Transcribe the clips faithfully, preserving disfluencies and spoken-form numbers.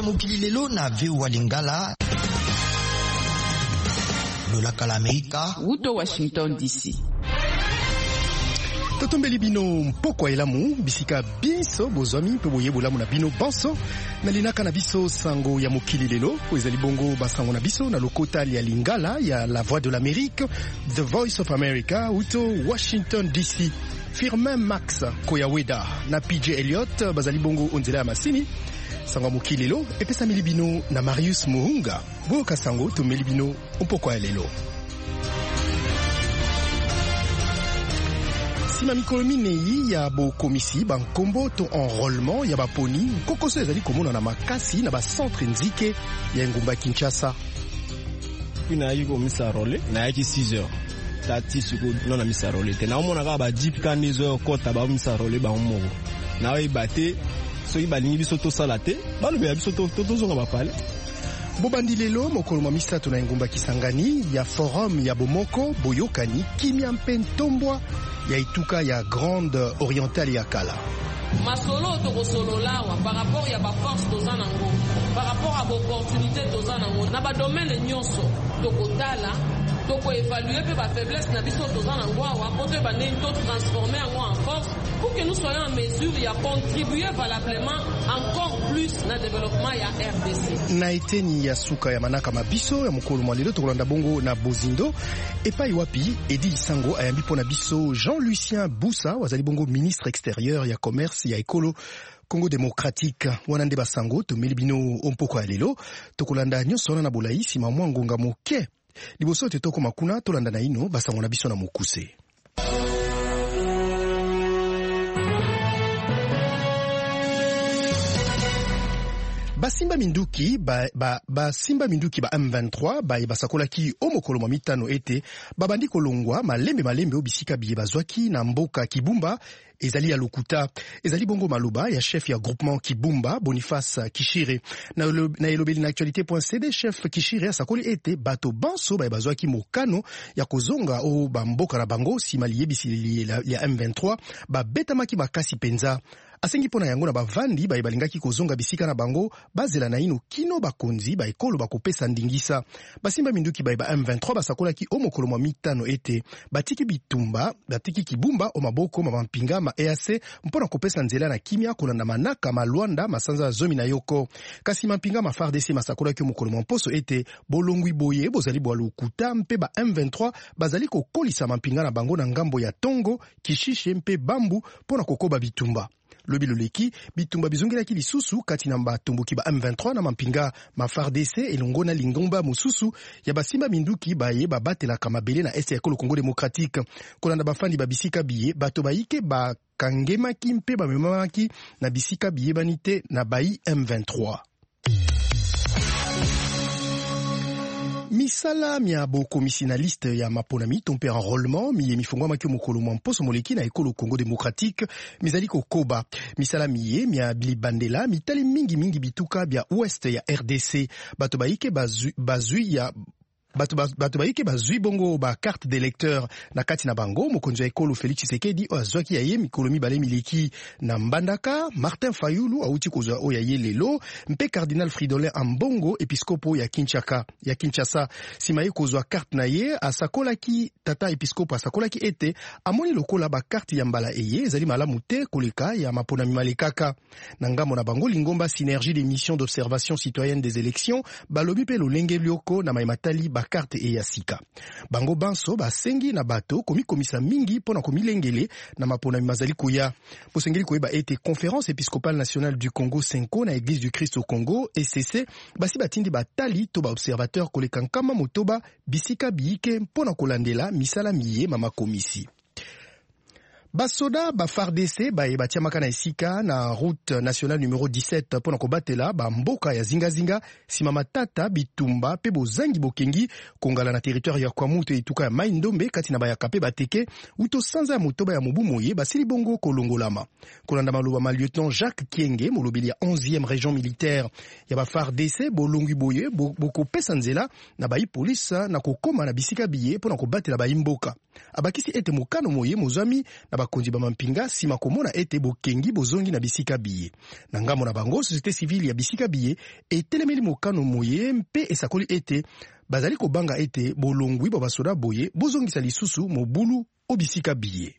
mokili lelo na Veo Lingala. Lola Kalameika. Wuto Washington D C. Totombeli bino mpoko elamu bisika biso bozwami mpe boyebolamu na bino banso na linaka na biso sango ya mokili lelo ezali bongo basango na biso na lokota ya Lingala ya La Voix de l'Amérique, The Voice of America, uto Washington D C. Firmin Max Koyaweda na P J Elliott bazali bongo onzela ya masini. Sango mokili lelo epesa milibino na Marius Muhunga. Boka sango to milibino mpoko ya lelo. Sima mikolo minei ya bo komisi bankombo to enrôlement ya baponi kokoso ezali komona na makasi na ba centre nzike ya ngumba Kinshasa. Kuna yiko misa role na yaki six heures. Tati suko nona misa role te na omona ka ba jeep kanizo kota ba misa role ba omoko. Na we bate so ibalingi biso to salate ba lo biso to to zonga ba pale. Bobandi lelo mokolo mwa misato na ngumba Kisangani ya forum ya bomoko boyokani kimia mpe ntombwa ya ituka ya Grande Orientale ya kala. Masolo to solola wa par rapport ya ba force tozana ngo par rapport à opportunité tozana ngo na ba domaine nyonso to kotala to ko évaluer pe ba faiblesse na biso tozana ngo wa kote ba ne to transformer en force pour que nous soyons en mesure ya contribuer valablement encore plus na développement ya R D C. Na eteni ya suka ya manaka mabiso ya mokolo mwa lelo tokolanda bongo na Bozindo epai wapi Edi Isango ayambi pona biso Jean-Lucien Boussa wazali bongo ministre extérieur ya commerce ya ekolo Congo démocratique wana nde basango to milibino ompoko ya lelo tokolanda nyonso na bolayi sima mwa ngonga moke liboso te toko makuna tolanda na ino basango na biso na mokuse. Basimba minduki ba ba basimba minduki ba M vingt-trois ba basakolaki omokolo mwa mitano ete babandi kolongwa malembe malembe obisika biye bazwaki na mboka Kibumba ezali ya lokuta ezali bongo maluba ya chef ya groupement Kibumba Boniface Kishire na, na elobeli na actualité.cd chef Kishire asakoli ete bato banso ba bazwaki mokano ya kozonga o bamboka na bango simali yebisi ya M vingt-trois ba betamaki bakasi penza asengi pona yango na bavandi ba balingaki kozonga bisika na bango bazela na ino kino bakonzi ba ekolo bakopesa ndingisa basimba minduki ba M vingt-trois basakolaki omokolo mwa mitano ete batiki bitumba batiki Kibumba o maboko mampinga ma E A C mpona kopesa nzela na kimia kolanda manaka malwanda masanza zomi na yoko kasi mampinga ma F A R D C masakolaki omokolo mwa mposo ete bolongwi boye bozali bwa lokuta mpe ba M vingt-trois bazali kokolisa mampinga na bango na ngambo ya Tongo Kishishe mpe Bambu pona kokoba bitumba. Lobi loleki bitumba bizongelaki lisusu kati na batomboki ba M vingt-trois na mampinga ma F A R D C elongo na lingomba mususu ya basimba minduki baye babatelaka mabele na este ya ekolo Congo démocratique kolanda bafandi babisika biye bato bayike ba kangemaki mpe bamemamaki na bisika biye banite na bayi M vingt-trois. Misala mia bo komisionaliste ya maponami tompe enrôlement miye mifungwa makyo mokolo mwa mposo moleki na ekolo Congo démocratique mizali kokoba misala miye mia bilibandela mitali mingi mingi bituka bya ouest ya R D C bato bayike bazui, bazui ya Bato bato bayike bazui bongo ba carte d'électeur na kati na bango mokonzi ya ekolo Félix Tshisekedi azwaki yaye mikolo mibale mileki na Mbandaka Martin Fayulu auti kozwa oya ye lelo mpe cardinal Fridolin Ambongo episkopo ya Kinshasa ya Kinshasa simaye kozwa carte na ye asakolaki tata episkopo asakolaki ete amoni lokola ba carte ya mbala eye ezali malamu te koleka ya mapona mimalekaka na ngambo na bango lingomba synergie des missions d'observation citoyenne des élections balobi pe lolenge lioko na maimatali ba carte e ya sika. Bango banso basengi na bato komikomisa mingi pona komilengele na mapona mazali koya. Posengeli koyeba ete conférence épiscopale nationale du Congo Senko na église du Christ au Congo E C C basi batindi batali to ba observateur koleka nkama motoba bisika biike pona kolandela misala miye mama komisi. Basoda ba F A R D C ba e batia makana esika na route nationale numéro dix-sept pona kobatela ba mboka ya zinga zinga sima matata bitumba pe bozangi bokengi kongala na territoire ya Kwamutu etuka ya Maindombe kati na bayaka pe bateke uto sanza motoba ya mobu moye basili bongo kolongolama kolanda maloba ma lieutenant Jacques Kienge molobeli ya onzième région militaire ya ba F A R D C bolongwi boye boko pesa nzela na bayi police na kokoma na bisika biye pona kobatela bayi mboka abakisi ete mokano moye mozami na bakonzi ba mampinga sima komona ete bokengi bozongi na bisika biye. Na ngambo na bango société civile ya bisika biye etelemeli mokano moye mpe esakoli ete bazali kobanga ete bolongwi ba basoda boye bozongisa lisusu mobulu o bisika biye.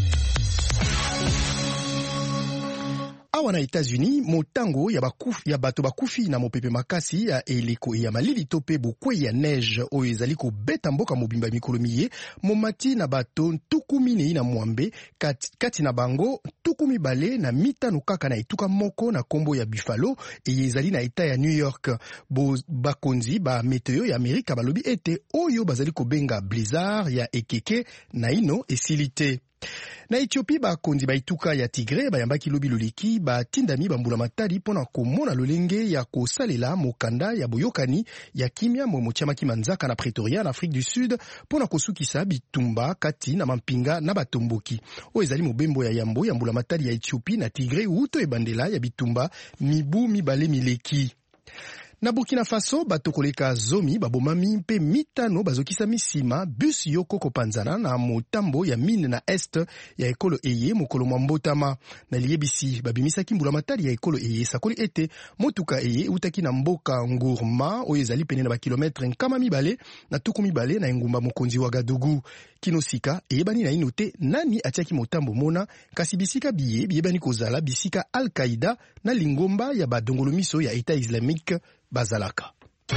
Awa na États-Unis, motango ya bakufi ya bato bakufi na mopepe makasi ya eleko ya malili tope bokwe ya neige oyo ezali kobeta mboka mobimba mikolo miye momati na bato ntuku minei na mwambe kati, kati na bango ntuku mibale na mitano kaka na etuka moko na kombo ya Buffalo eye ezali na eta ya New York. Bo bakonzi ba meteo ya Amerika balobi ete oyo bazali kobenga blizzard ya ekeke na ino esilite. Na Ethiopie bakonzi baituka ya Tigre bayambaki lobi loleki batindami bambula matadi pona komona lolenge ya kosalela mokanda ya boyokani ya kimia momo tiamaki manzaka na Pretoria na Afrique du Sud pona kosukisa bitumba kati na mampinga na batomboki. O ezali mobembo ya yambo ya mbula matadi ya Ethiopie na Tigre uto ebandela ya bitumba mibu mibale mileki. Na Burkina Faso bato koleka zomi babomami mpe mitano bazokisa misima bus yoko kopanzana na motambo ya mine na est ya ekolo eye mokolo mwambotama. Na liyebisi babimisaki mbula matari ya ekolo eye sakoli ete motuka eye utaki na mboka Ngurma oyo ezali pene na bakilometre nkama mibale na tuku mibale na engumba mokonzi wa Gadugu. Kinosika eyebani na inote nani atiaki motambo mona kasi bisika biye biyebani kozala bisika Al-Qaïda na lingomba ya badongolo miso ya État islamique bazalaka.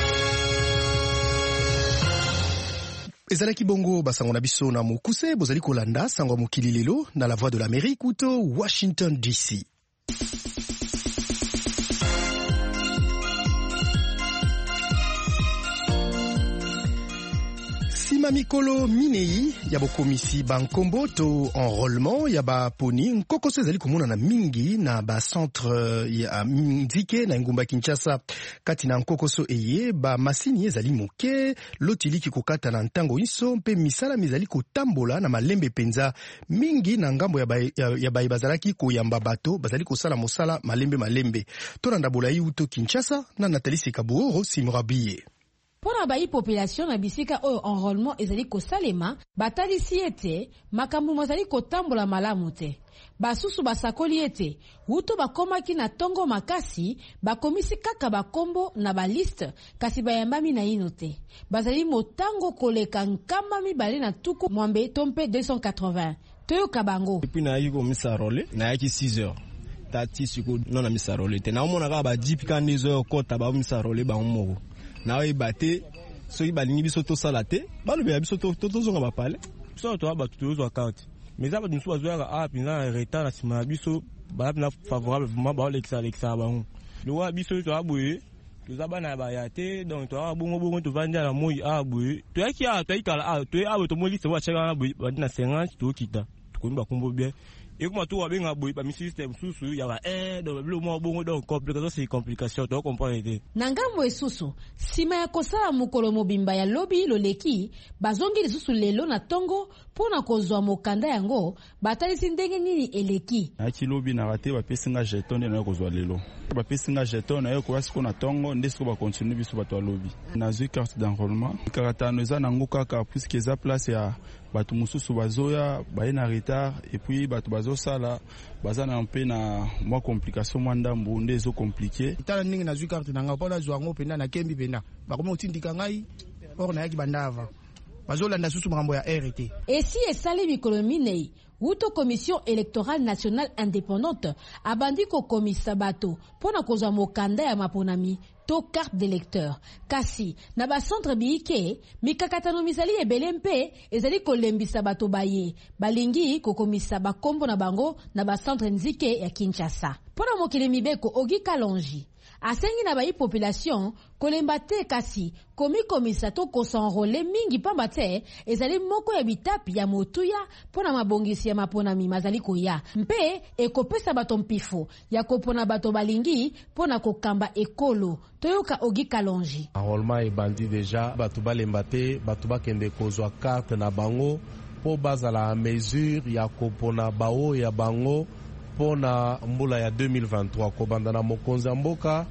Ezalaki bongo basango na biso na mokuse bozali kolanda sango mokili lelo na la voix de l'Amérique uto Washington D C. Sima mikolo minei ya bokomisi bankombo to enrôlement ya baponi nkokoso ezali komona na mingi na ba centre ya Nzike na ngumba Kinshasa. Kati na nkokoso eye ba masini ezali moke lotiliki kokata na ntango iso mpe misala mizali kotambola na malembe penza mingi na ngambo ya bai, ya, ya bai bazalaki koyamba bato bazali kosala mosala malembe malembe. Tolanda bolai uto Kinshasa na Nathalie Sekaburo Simrabiye. Pona bayi population na bisika oyo enrôlement ezali kosalema batalisi ete makambo mazali kotambola malamu te. Basusu basakoli ete wuto bakomaki na tongo makasi bakomisi kaka bakombo na baliste kasi bayambami na ino te. Bazali motango koleka nkama mibale na tuku mwambe tompe deux cent quatre-vingts. Toyo kabango. Epi na yiko misa role na yaki six heures. Tati siku nona misa role te. Na omona ka ba jipi ka nizo kota ba misa role ba moko. Na oyi bate soki balingi biso to salate balobe biso to to zonga bapale so to ba to zo account mais ça ba nous so zo a pinga retard na sima biso ba na favorable vraiment ba lexa lexa ba hu le wa biso to aboye to za bana ba yate donc to abongo bongo to vanja na moyi aboye to yaki a to ikala a to abo to moli se wa cheka ba na cinquante to kita to ko ba kombo bien et comment tout va bien aboye ba mi système susu ya ba eh do le mo bongo donc complication c'est complication to comprendre nangambo esusu sima ya kosala mukolo mobimba ya lobi loleki bazongi lisusu lelo na tongo pona kozwa mokanda yango batalisi ndenge nini eleki aki lobi na rate ba pesinga jeton na kozwa lelo ba pesinga jeton na yo ko wasiko na tongo ndesiko ba continue biso bato lobi na zui carte d'enrôlement karata no za nango kaka puisque za place ya bato mususu bazoya ba na retard et puis bato bazo sala bazana un peu na moi complication mwanda mbunde zo compliqué tala ningi na zui carte na ngapa na zwa ngo penda na kembi penda bakoma utindika ngai or na yaki bandava bazolanda susu makambo ya R T. Esi esali mikolo minei wuto commission électorale nationale indépendante abandi ko komisa bato pona kozwa mokanda ya maponami to carte d'électeur kasi na ba centre biike mikakatano misali ebele mpe ezali kolembisa bato baye balingi ko komisa bakombo na bango na ba centre Nzike ya Kinshasa pona mokili mibeko Ogi Kalonji asengi na bayi population kolemba te kasi komi komisa to kosanrole mingi pamba te ezali moko ya bitapi ya motuya pona mabongisi ya maponami mazali koya mpe ekopesa bato mpifo ya kopona bato balingi pona kokamba ekolo toyoka Ogi Kalonji. Enrôlement ebandi deja bato balemba te bato bakende kozwa carte na bango po bazala a mesure ya kopona bao ya bango pona mbula ya deux mille vingt-trois kobanda na mokonzi mboka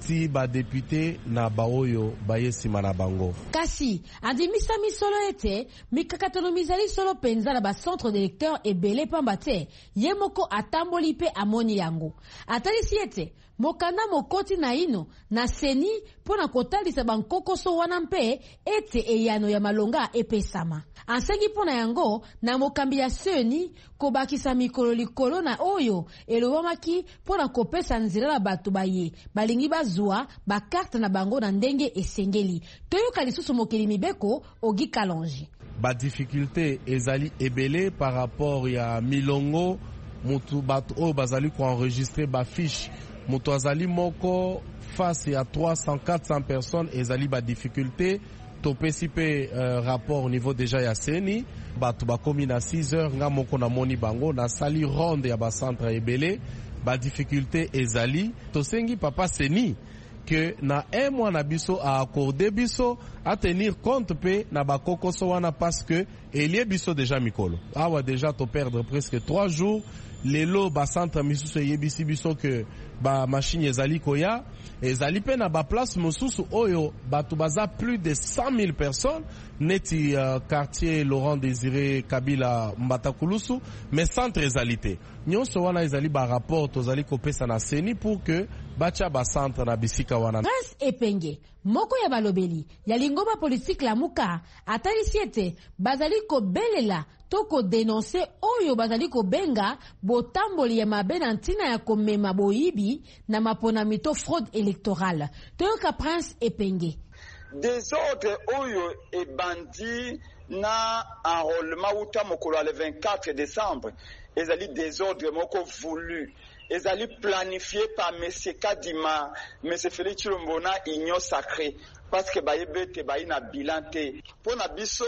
ti ba député na baoyo baye sima na bango. Kasi andimisa misolo ete mikakatono mizali solo penza na ba centre d'électeurs ebele pamba te ye moko atamboli pe amoni yango. Atalisi ete mokanda mokoti na ino na seni pona kotalisa bankokoso wana mpe ete eyano ya malonga epesama. Ansengi pona yango na mokambi ya seni kobakisa mikolo likolo na oyo elobamaki pona kopesa nzela na bato baye balingi bazwa bakarte na bango na ndenge esengeli. Toyoka lisusu mokeli mibeko Ogi Kalonji. Ba difficulté ezali ebele par rapport ya milongo mutu bato o bazali ko enregistrer ba fiche mutu azali moko face à trois cents quatre cents personnes ezali ba difficulté topesi pe euh, rapport au niveau déjà ya seni bato bakomi na six heures nga moko na moni bango na sali ronde ya ba centre ebele ba difficulté ezali tosengi papa seni que na un mois na biso a accordé biso à tenir compte pe na bakokoso wana parce que elie biso déjà mikolo awa déjà to perdre presque trois jours lelo ba centre misusu yebisi biso que ba machine ezali koya ezali pe na ba place mususu oyo batu baza plus de cent mille personnes neti uh, quartier Laurent Désiré Kabila Mbatakulusu mais centre ezalité nyonso wana ezali ba rapport tozali kopesa na seni pour que bacha ba centre na bisika wana. Prince Epenge moko ya balobeli ya lingoma politique la muka atalisi ete bazali kobelela toko denoncer oyo bazali kobenga botamboli ya mabe na ntina ya komema boyibi na mapona mito fraude électorale. Toyoka Prince Epenge. Désordre oyo e bandi na enrôlement uta mokolo le vingt-quatre décembre ezali désordre moko voulu ezali planifié par monsieur Kadima monsieur Félix Tshilombo na union sacrée parce que bayebete bayina bilan te pona biso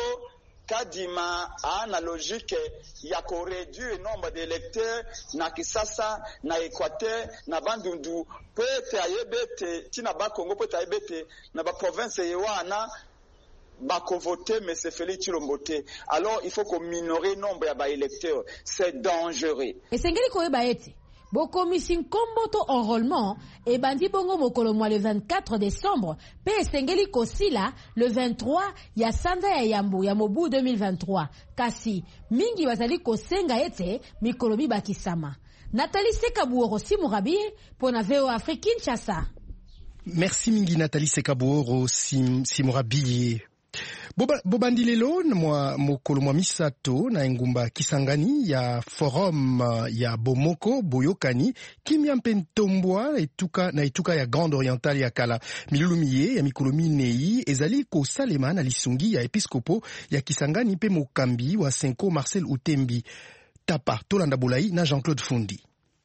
Kadima a na logique ya ko réduire nombre d'électeurs na Kisasa na Équateur na Bandundu peut ayebete tina ba Congo peut ayebete na ba province yewana bako voter mais c'est Félix Tshilombo te. Alors il faut qu'on minorer nombre ya ba électeurs, c'est dangereux. Esengeli ko eba ete bokomisi nkomboto enrôlement et bandi bongo mokolo mwa le vingt-quatre décembre pe esengeli kosila le vingt-trois ya sanza ya yambo ya mobu deux mille vingt-trois kasi mingi bazali kosenga ete mikolo bibakisama. Nathalie Sekabuoro Simurabie pona V O Afrique Kinshasa. Merci mingi Nathalie Sekabuoro Simurabie. Boba, bobandi lelo mwa mokolo mwa misato na engumba Kisangani ya forum ya Bomoko Boyokani kimia mpe ntombwa etuka na etuka ya Grande Orientale ya kala milulu miye ya mikolo minei ezali kosalema na lisungi ya episkopo ya Kisangani mpe mokambi wa Senko Marcel Utembi tapa tolanda bolai na Jean-Claude Fundi.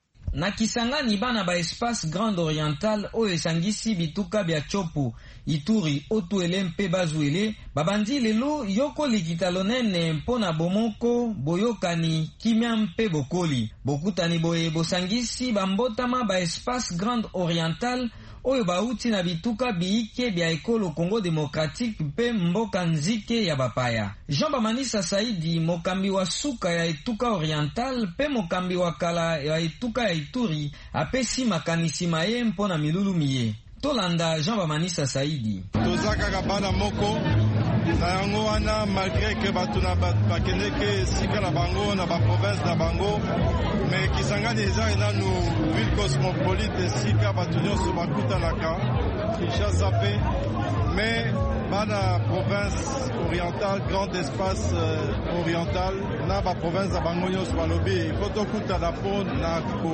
Na Kisangani bana ba espace Grande Orientale oyo esangisi bituka bya Chopo Ituri Otuele mpe Bazuele babandi lelo yoko likita lonene mpona Bomoko Boyokani kimia mpe Bokoli bokutani boye bosangisi bambotama ba espace Grande Orientale oyo bauti na bituka biike bya ekolo Congo Démocratique mpe mboka nzike ya bapaya. Jean Bamanisa Saidi mokambi wa suka ya etuka Oriental mpe mokambi wa kala ya etuka ya Ituri apesi makanisi maye mpona milulu miye. Tolanda Jean Bamanisa Saidi. Tozaka kabana moko na yango wana malgré que batuna bakende ke sika na bango na ba province na bango mais Kisangani eza nanu ville cosmopolite sika batunyo so bakutanaka Kinshasa pe mais bana province orientale grand espace euh, oriental na ba province na bango nyonso balobi foto kutana po na ko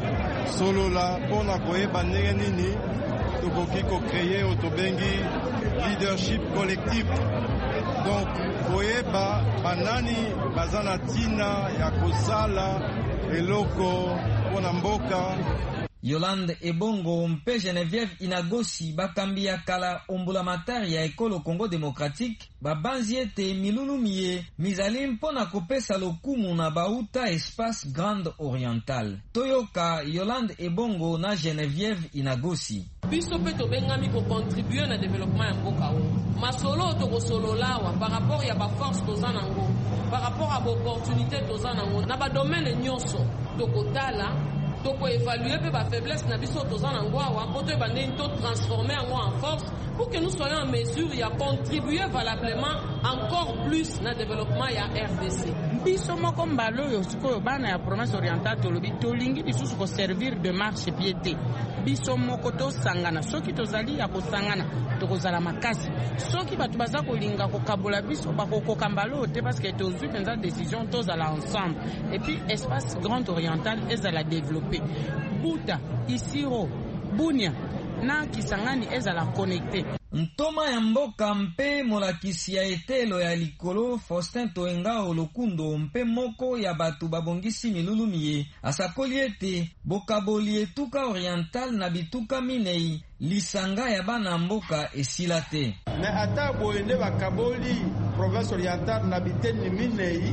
solola po na koyeba ndenge nini tokoki ko-créer otobengi leadership collectif. Donc koyeba banani bazana tina ya kosala eloko pona mboka. Yolande Ebongo mpe Geneviève Inagosi bakambi ya kala ombulamatari ya ekolo Congo Démocratique babanzi ete milulu miye mizali mpona kopesa lokumu na bauta espace Grande Orientale. Toyoka Yolande Ebongo na Geneviève Inagosi. Biso pe tobengami ko contribuer na développement ya mboka o. Masolo tokosolola wa par rapport ya ba force toza nango, par rapport à ba opportunité toza nango na ba domaine nyonso tokotala toko évaluer pe ba faiblesse na biso toza na ngwawa po to bande to transformer en force pour que nous soyons en mesure ya contribuer valablement encore plus na développement ya R D C. Biso moko mbalo yo sikoyo bana ya province orientale tolobi tolingi lisusu ko servir de marche piété. Biso moko to sangana soki tozali ya kosangana tokozala makasi. Soki batu baza kolinga kokabola biso bakokoka mbalo te parce que tozwi penza décision tozala ensemble. Et puis espace grand oriental ezala développer. Buta, Isiro, Bunia na Kisangani ezala connecté. Ntoma ya mboka mpe molakisi ya etelo ya likolo Faustin Toenga Olokundo mpe moko ya batu babongisi milulu miye asakoli ete bokaboli etuka oriental na bituka minei lisanga ya bana mboka esila te. Me ata boyende bakaboli province orientale na biteni minei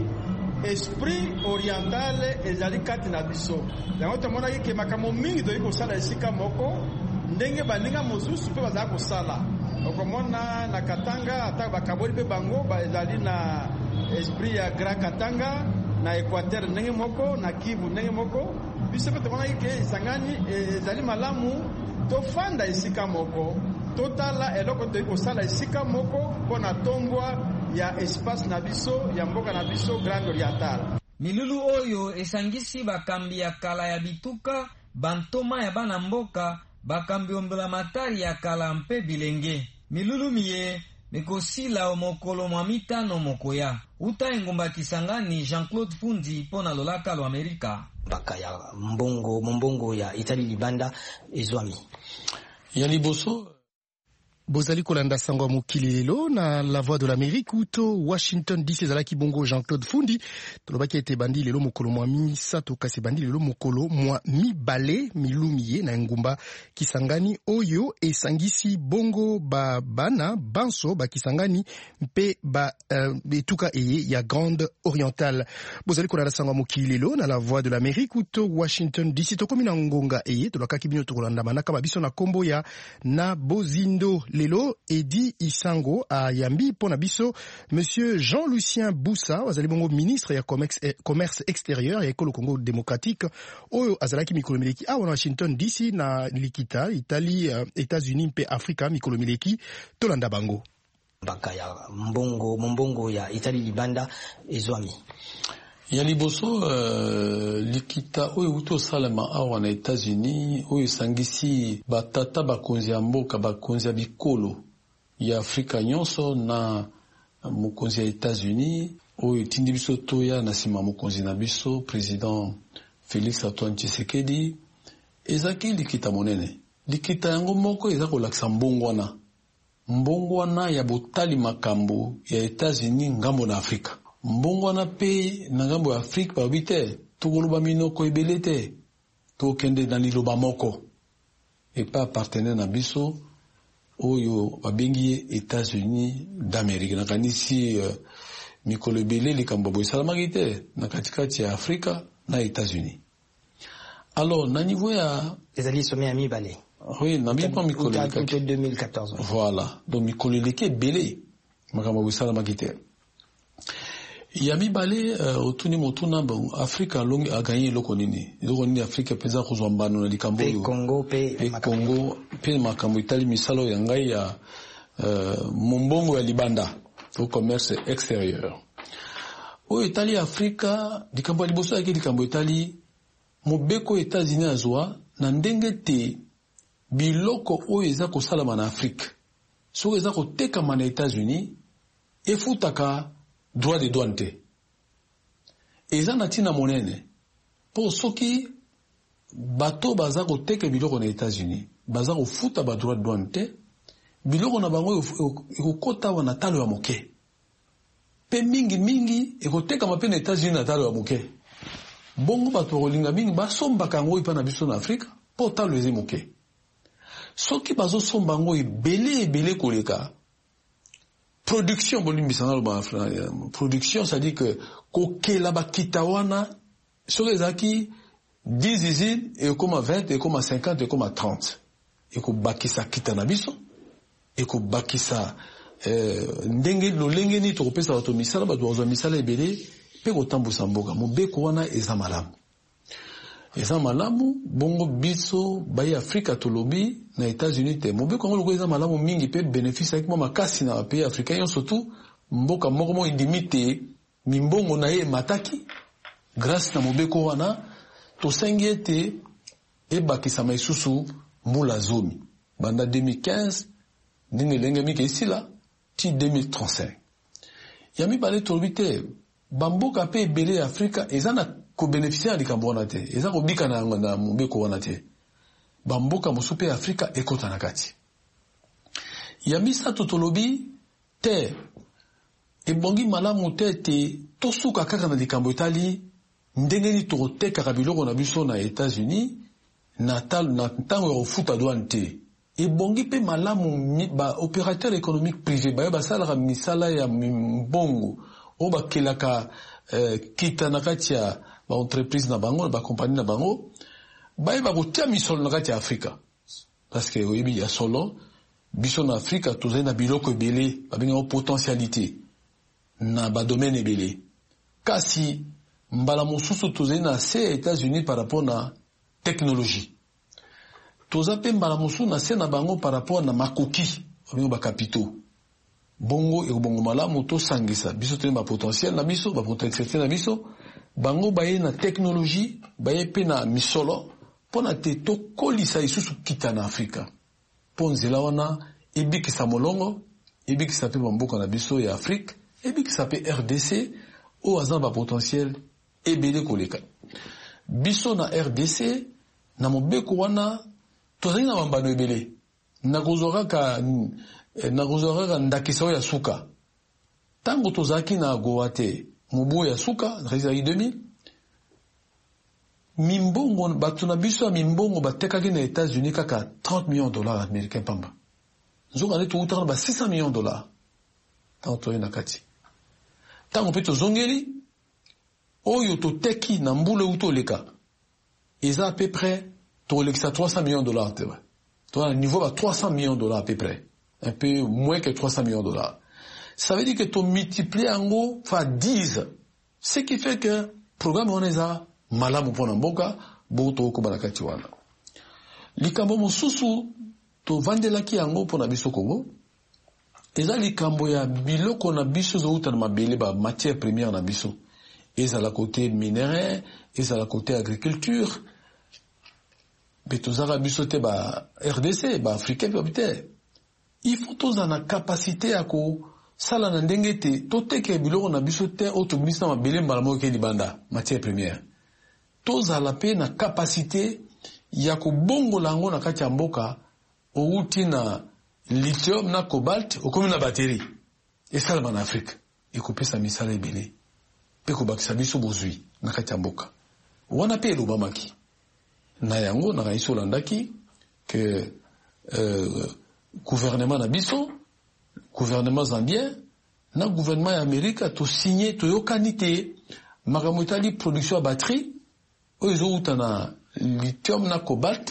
esprit oriental ezali kati na biso. Yango tomona ke makamo mingi doyi kosala esika moko ndenge baninga mosusu pe bazala kosala. Okomona na Katanga ata bakaboli pe bango ba ezali na esprit ya Grand Katanga na Equateur ndenge moko na Kivu ndenge moko biso pe tomona ke Isangani ezali malamu to fanda esika moko totala eloko to ikosala esika moko pona tombwa ya espace na biso ya mboka na biso Grand Oriental. Milulu oyo esangisi bakambi ya kala ya bituka bantoma ya bana mboka bakambi ombela matari ya kala mpe bilenge. Milulu miye mekosila omokolo mwa mitano mokoya. Uta engumba Kisangani Jean-Claude Fundi pona lolaka lo Amerika. Baka ya mbongo mbongo ya Itali libanda ezwami. Ya liboso bozali kolanda sango mokili lelo na la voix de l'Amérique uto Washington D C zalaki bongo Jean-Claude Fundi tolobaki ete bandi lelo mokolo mwa misato kasi bandi lelo mokolo mwa mibale milumiye na ngumba Kisangani oyo esangisi bongo ba bana banso ba Kisangani mpe ba uh, etuka eye ya Grande Orientale. Bozali kolanda sango mokili lelo na la voix de l'Amérique uto Washington D C tokomi na ngonga eye tolakaki bino tokolanda manaka babiso na kombo ya na bozindo. Lelo Edi Isango a yambi pona biso Monsieur Jean-Lucien Boussa wazali bongo ministre ya commerce, commerce extérieur ya ekolo Congo démocratique oyo azalaki mikolo mileki awa na Washington D C na likita Italie, uh, États-Unis mpe Afrika mikolo mileki tolanda bango. Baka ya mbongo mbongo ya Italie libanda ezwami. Ya liboso uh, likita oyo uto salama awa na États-Unis oyo sangisi batata bakonzi ya mboka bakonzi ya bikolo ya Afrika nyonso na mokonzi ya États-Unis oyo tindi biso toya na sima mokonzi na biso président Félix Antoine Tshisekedi ezaki likita monene. Likita yango moko eza kolakisa mbongwana mbongwana ya botali makambo ya États-Unis ngambo na Afrika. Mbongwana pe na ngambo ya Afrika babite tukoloba minoko ebele te tokende na liloba moko et pas partenaire na biso oyo babengi États-Unis d'Amérique na kanisi uh, mikolo ebele likambo boy salamaki te na katikati ya Afrika na États-Unis. Alors na niveau ya ezali sommet ami balé. Oui, na bipa mikolo de deux mille quatorze. Voilà. Donc mikolo leke ebele makambo boy salamaki te. Yami bale uh, otuni motuna bon Afrika longi a gagné loko nini loko nini Afrika peza kuzwa mbano na likambo yo Congo pe pe Congo pe makambo Italie misalo ya ngai ya uh, mombongo ya libanda au commerce extérieur o Italie Afrika likambo liboso yake likambo Italie mobeko États-Unis azwa na ndenge te biloko oyo eza kosalama na Afrika so eza koteka na États-Unis efutaka droit de douane te. Eza na tina monene. Po soki bato baza ko teke biloko na États-Unis, baza ko futa ba droit de douane te, biloko na bango ekokota wana talo ya moke. Pe mingi mingi ekoteka mape na États-Unis na talo ya moke. Bongo bato kolinga mingi basomba kango ipa na biso na Afrika, po talo eze moke. Soki bazo somba ngo ebele ebele koleka, production production ça dit que kokela bakitawana sur les acquis dix usines et comme vingt et comme cinquante et comme trente et ko bakisa kitana biso et ko bakisa euh ndenge lolenge ni to pesa auto misala ba dozo misala ebele pe ko tambusa mboka mobeko wana eza malamu eza malamu bongo biso bayi Afrika tolobi na États-Unis te mobeko ngolo eza malamu mingi pe bénéfice avec makasi na pays africain surtout mboka moko mo indimité mimbongo na ye mataki grâce na mobeko wana to sengete e bakisa maisusu mbula zomi banda deux mille quinze ndenge lenge mike isila ti deux mille trente-cinq yami bale tolobi te bamboka pe ebele Afrika eza na ko bénéficier likambo wana te eza ko bika na na mobeko wana te bamboka mosusu pe Afrika ekota na kati yami sa totolobi te ebongi malamu te te tosuka kaka na likambo etali ndenge ni tokotekaka biloko na biso na États-Unis na tal na ntango ya kofuta douane te ebongi pe malamu ba opérateur économique privé ba basalaka misala ya mbongo o bakelaka uh, kita na kati ya ba entreprise na bango ba compagnie na bango ba ba kotia misolo na kati ya Afrika parce que oyebi ya solo biso na Afrika tozali na biloko ebele babenga potentialité na ba domaine ebele kasi mbala mosusu tozali na se États-Unis par rapport na technologie toza pe mbala mosusu na se na bango par rapport na makoki babenga ba capitaux bongo e bongo malamu to sangisa biso tene ba potentiel na biso ba potentiel na biso bango baye na technologie baye pe na misolo pona te to kolisa isusu kita na Afrika ponzela wana ebikisa molongo ebikisa pe bamboka na biso ya Afrique ebikisa pe R D C o azan ba potentiel ebele koleka biso na R D C na mobeko wana tozali na bambano ebele na kozora ka na kozora ndakisa ya suka tango tozaki na goate mubu ya suka na deux mille mimbongo batu na biso mimbongo batekaki na États-Unis kaka trente millions de dollars américains pamba nzoka ne tuutana ba six cents millions de dollars tango toye na kati tango pe tozongeli oyo toteki na mbule uto leka eza à peu près tolekisa trois cents millions de dollars te ba to à niveau ba trois cents millions de dollars à peu près un peu moins que trois cents millions de dollars. Ça veut dire que tu multiplies en gros par dix. Ce qui fait que le programme on est à malamu pona mboka boto ko balakati wana. Likambo mosusu to vandela ki yango pona biso Congo. Eza likambo ya biloko na biso zo uta na mabele ba matière première na biso. Eza la côté minerai, eza la côté agriculture. Betozara biso te ba R D C, ba africain pe habité. Il faut tous en la capacité à ko sala na ndenge te toteke biloko na biso te autobus na mabele mbala mo ke libanda matière première tous à la pe na capacité ya ko bongo lango na kati ya mboka outi na lithium na cobalt okomi na batterie et ça en Afrique et ko pesa misala ebele pe ko bakisa biso bozui na kati ya mboka wana pe lobamaki na yango na iso landaki que euh, gouvernement na biso gouvernement zambien na gouvernement américain to signé to yokanité makambo etali production ya batterie oyo ezouta na lithium na cobalt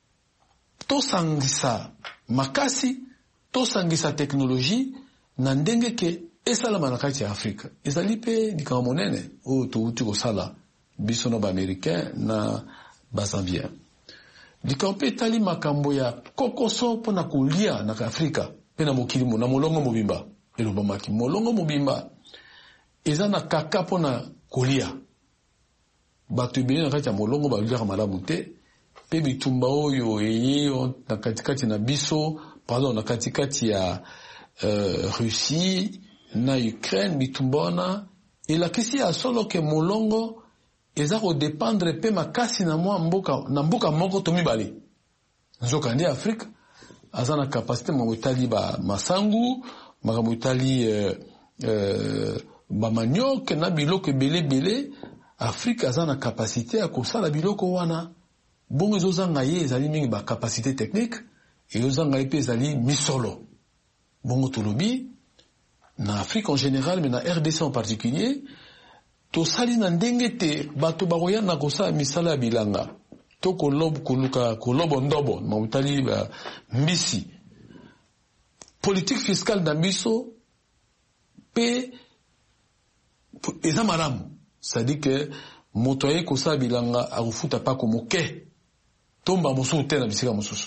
tosangisa makasi tosangisa technologie na ndenge ke esalama na kati ya Afrika ezali pe likambo monene oyo touti kosala biso na baaméricain na bazambien likambo pe etali makambo ya kokoso mpona kolia na Afrika pe na mokili na molongo mobimba elobamaki molongo mobimba eza na kaka mpona kolia bato ebele na kati ya molongo baliaka malamu te pe bitumba oyo eye na katikati na biso pardon na katikati ya uh, Russie na Ukraine bitumba wana elakisi ya solo ke molongo eza kodépendre pe makasi na mwa mboka na mboka moko to mibale nzoka ndi Afrika aza na capacité mo etali ba masangu makambo etali euh, euh, ba manioc na biloko ebele bele Afrika aza na capacité ya kosala biloko wana bongo ezozanga ye ezali mingi ba capacité technique ezozanga ye pe ezali misolo bongo tolobi na Afrique en général mais na R D C en particulier tosali na ndenge te bato bakoya na kosala misala ya bilanga to kolobo koluka kolobo ndobo mautali ba mbisi politique fiscale na biso pe eza malamu c'est-à-dire que motoye kosa bilanga arufuta pa komoke tomba mosusu te na bisika mosusu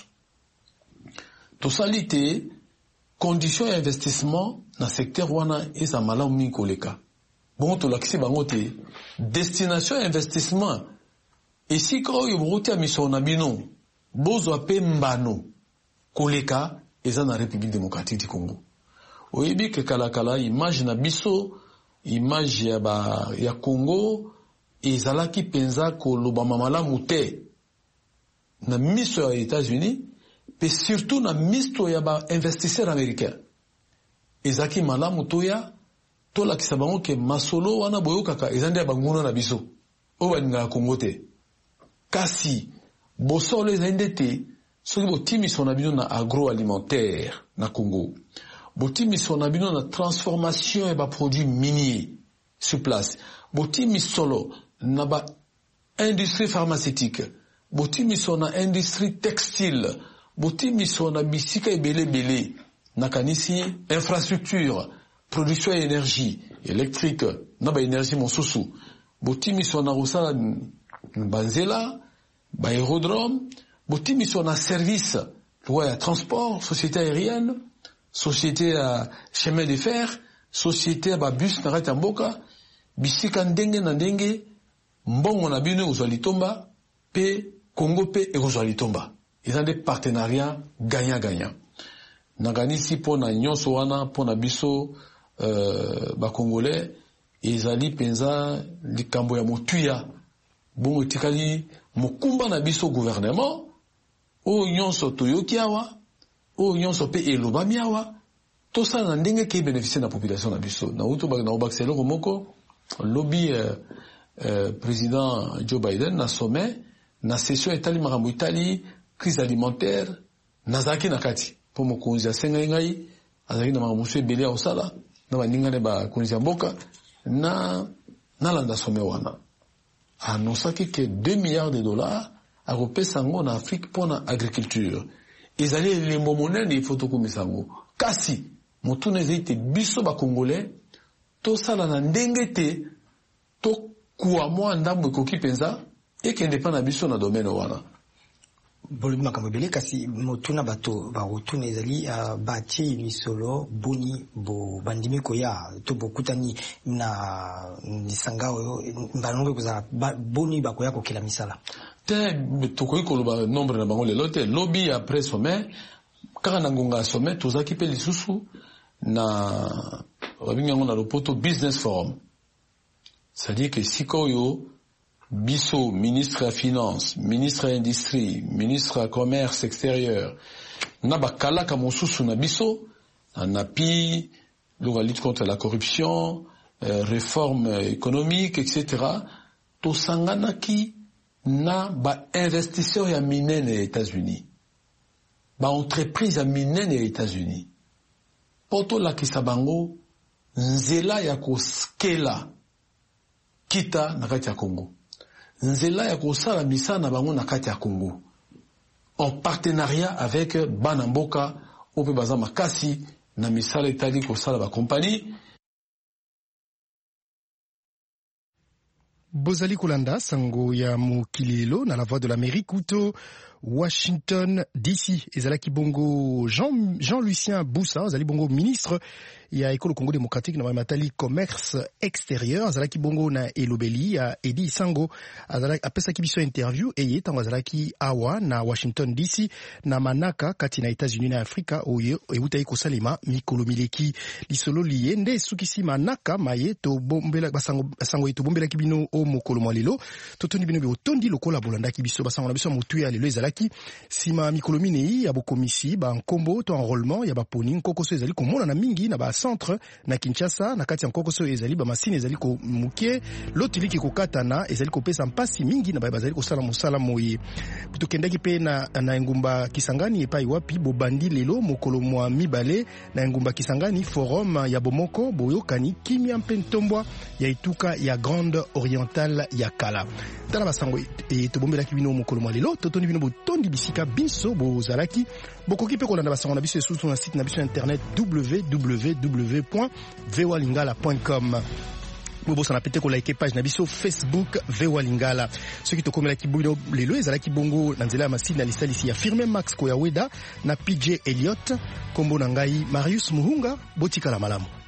tosali te condition ya investissement na secteur wana eza malamu mingi koleka bongo tolakisi bango te destination ya investissement esika oyo bokotia misolo na bino bozwa pe mbano koleka eza na République démocratique du Congo. Oyebi ke kalakala image na biso image ya ba ya Congo ezalaki penza koloba malamu te na miso ya États-Unis pe surtout na miso ya ba investisseurs américains ezaki malamu toya tolakisa bango ke masolo wana boyokaka ezande ya banguna na biso o baninga ya Congo te kasi bosolo ezande te soki botimiso na bino na agroalimentaire na Congo botimiso na bino na transformation ya ba produits miniers sur place botimiso na ba industrie pharmaceutique botimiso na industrie textile botimiso na bisika ebele bele na kanisi infrastructure production ya énergie électrique na ba énergie mosusu botimiso na rusala banzela ba aérodrome botimiso na service loi ya transport société aérienne société à chemin de fer société à bus na kati ya mboka bisika ndenge na ndenge mbongo na bino ozwa litomba pe Congo pe ekozwa litomba eza des partenariats gagnant gagnant nakanisi pona nyonso wana pona biso euh, ba congolais ezali penza likambo ya motuya bongo etikali mokumba na biso gouvernement o nyonso toyoki awa o nyonso pe elobami awa tosala na ndenge ke bénéficier na population na biso na uto ba na obakselo moko lobby euh, euh, président Joe Biden na sommet na session etali makambo itali crise alimentaire nazaki na kati po mokonzi asenga ngai azaki na makambo so ebele osala na baningane ba konzi mboka na nalanda sommet wana anosaki ke deux milliards de dollars akopesa ngo na Afrique pona agriculture ezali elembo monene ifotokomisa ngo kasi motuna ezali te biso ba congolais tosala na ndenge te to kuwa mwa ndambo ekoki penza ekende pa na biso na domaine wana bolobi makambo ebele kasi motuna bato barotuna ezali uh, batie misolo boni bo bandimi koya to bokutani na lisanga oyo mbanongo kozala boni bakoya kokela misala te tokoki koloba nombre na bango lelo te lobi après sommet kaka na ngonga sommet tozaki pe lisusu na babingi yango na lopoto business forum c'est-à-dire que sikoyo biso ministre ya finance ministre ya industrie ministre ya commerce extérieur na bakalaka mosusu na biso na pi la lutte contre la corruption euh, réforme économique etc tosanganaki na ba investisseurs ya minene ya États-Unis ba entreprise ya minene ya États-Unis poto lakisa bango nzela ya koskela kita na kati ya Congo nzela ya kosala misala na bango na kati ya Congo en partenariat avec Banamboka ope baza makasi na misala etali kosala ba compagnie Bozali kolanda sango ya mokilelo na la voix de l'Amérique uto Washington D C ezalaki bongo Jean Jean-Lucien Boussa ezali bongo ministre ya ekolo Congo démocratique na matali commerce extérieur ezalaki bongo na elobeli ya Edi Sango azalaki apesaki biso interview eye tango azalaki awa na Washington D C na manaka kati na États-Unis na Afrika oyo euta ikosalema mikolo mileki lisolo liye nde sukisi manaka maye to bombela basango basango to bombela kibino o mokolo mwalelo totondi bino bi tondi lokola bolandaki biso basango na biso mutu ya lelo ezalaki sima mikolo minei ya bokomisi ba nkombo to enrôlement ya baponi nkokoso ezali komona na mingi na ba centre na Kinshasa na kati ya nkokoso ezali ba masine ezali ko muke lotiliki kokatana ezali kopesa mpasi mingi na ba bazali kosala mosala moyi tukendaki pe na na ngumba Kisangani epai wapi bobandi lelo mokolo mwa mibale na ngumba Kisangani forum ya bomoko boyokani kimia mpe ntombwa ya ituka ya Grande Orientale ya kala tala basango e tobombelaki bino mokolo mwa lelo totoni bino botondi bisika biso bozalaki bokoki pe kolanda basango na biso esusu na site na biso internet w w w point v o a lingala point com bobosa na pete ko like page na biso Facebook Vewa Lingala. Ceux qui to komela kibuno lelo ezala kibongo na nzela ya masina lisalisi ya Firmin Max Koyaweda na P J Elliott kombo na ngai Marius Muhunga botika la malamu.